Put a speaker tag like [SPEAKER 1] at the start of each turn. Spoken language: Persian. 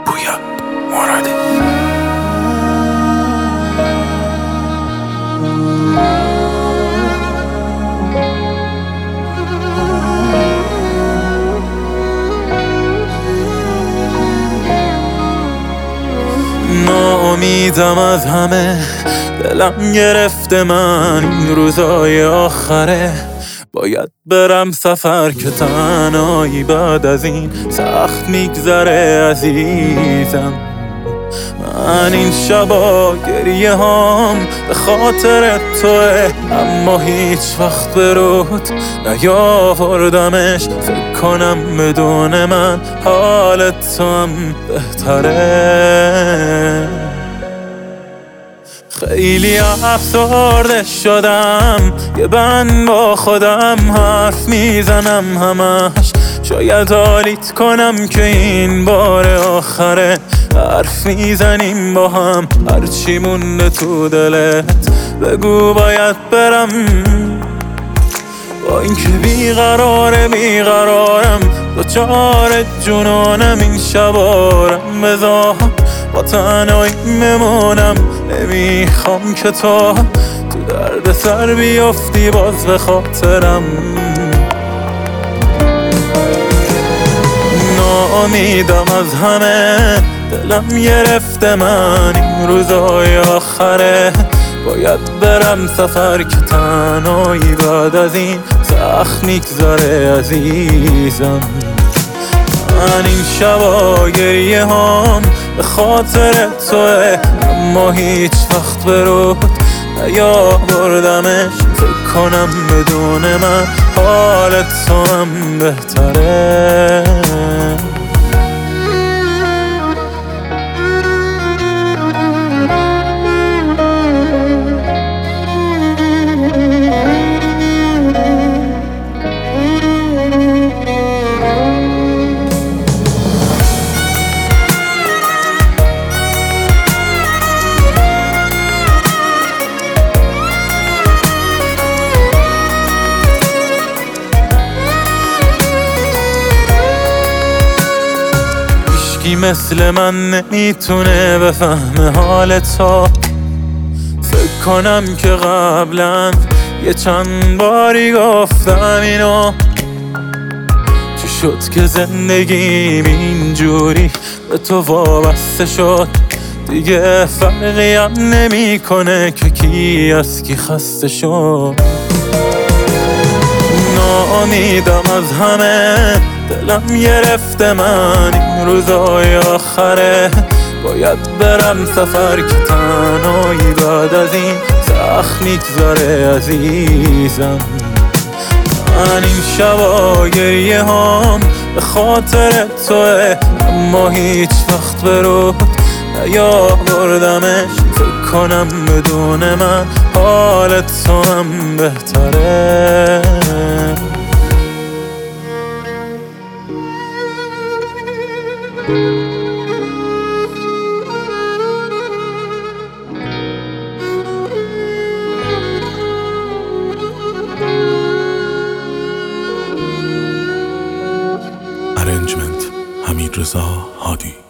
[SPEAKER 1] پویا مرادی. ناامیدم از همه، دلم گرفته من این روزای آخره. باید برم سفر که تنهایی بعد از این سخت میگذره عزیزم. من این شبا گریه هام به خاطر توه، اما هیچ وقت به رود نیاوردمش. فکر کنم بدون من حالت تو هم بهتره. خیلی افسرده شدم، یه بند با خودم حرف میزنم همش. شاید حالیت کنم که این بار آخره، حرف میزنیم با هم هرچی مونده تو دلت. بگو باید برم، با اینکه بیقرارم دوچار جنونم. این شبارم بذار با تنهایی بمونم، نمیخوام که تو درد سر بیافتی باز به خاطرم. ناامیدم از همه، دلم گرفته من این روزای آخره. باید برم سفر که تنهایی بعد از این سخت میگذره عزیزم. من این شبا گریه هام به خاطر توه، اما هیچ وقت به رود نیاوردمش. فکر کنم بدون من حالت تو هم بهتره. مثل من نمیتونه بفهمه حال تو. فکر کنم که قبلا یه چند باری گفتم اینو. چی شد که زندگیم اینجوری به تو وابسته شد؟ دیگه فرقی هم نمیکنه که کی از کی خسته شد. ناامیدم از همه، دلم گرفته من این روزای آخره. باید برم سفر که تنهایی بعد از این سخت میگذره عزیزم. من این شبا گریه هام به خاطر توه، اما هیچ وقت به رود نیاوردمش. فکر کنم بدون من حالت تو هم بهتره.
[SPEAKER 2] Arrangement حمیدرضا هادی.